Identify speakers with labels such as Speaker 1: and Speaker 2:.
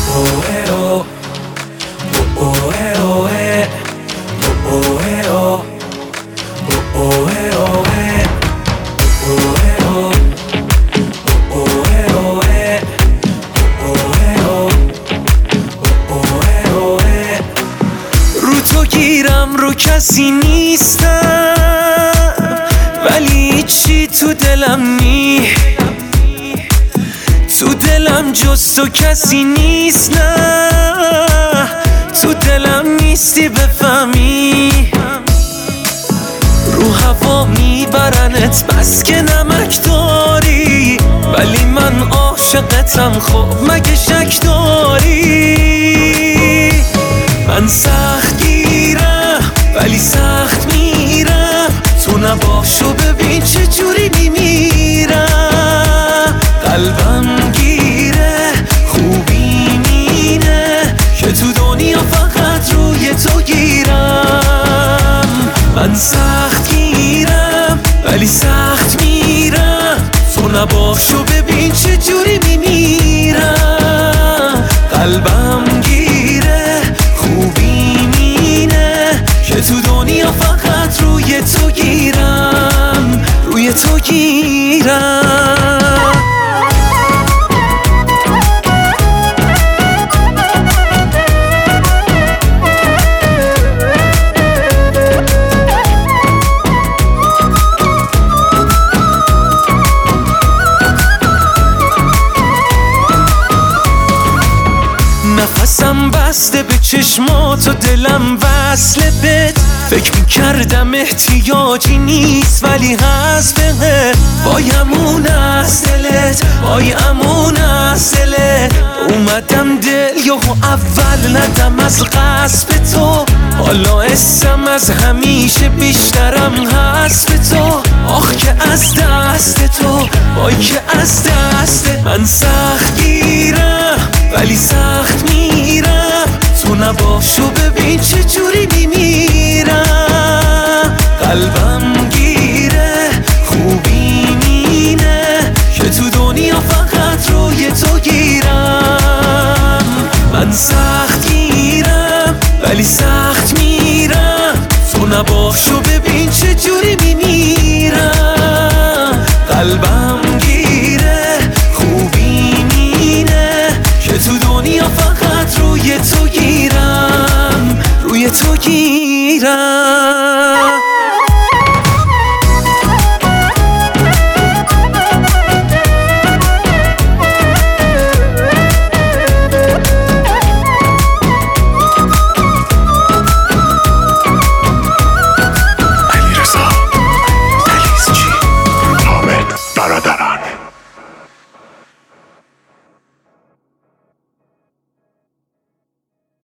Speaker 1: رو تو گیرم رو کسی نیستم، ولی چی تو دلم نی، تو دلم جز تو کسی نیست. نه تو دلم نیستی بفهمی، رو هوا میبرنت بس که نمک داری، ولی من عاشقتم خب مگه شک داری؟ من سخت گیرم ولی سخت میرم، تو نباشو ببین چه جوری میمیرم. قلبم گیره خوبی مینه که تو دنیا فقط روی تو گیرم. من سخت گیرم ولی سخت میرم، تو نباشو ببین چه جوری میمیرم. قلبم گیره خوبی مینه که تو دنیا فقط روی تو گیرم، روی تو گیرم. نفسم بسته به چشمات و دلم وصله بهت، فکر میکردم احتیاجی نیست ولی هست بهت. وای امون از دلت، وای امون از دلت، اومدم دل یهو اول ندم از قصد تو، حالا اسم از همیشه بیشترم هست به تو. آخ که از دست تو، وای که از دست من سخت گیرم ولی سخت میرم، تو نباشو ببین چه جوری میمیرم. قلبم گیره خوبی مینه که تو دنیا فقط روی تو گیرم. من سخت گیرم ولی سخت میرم، تو نباشو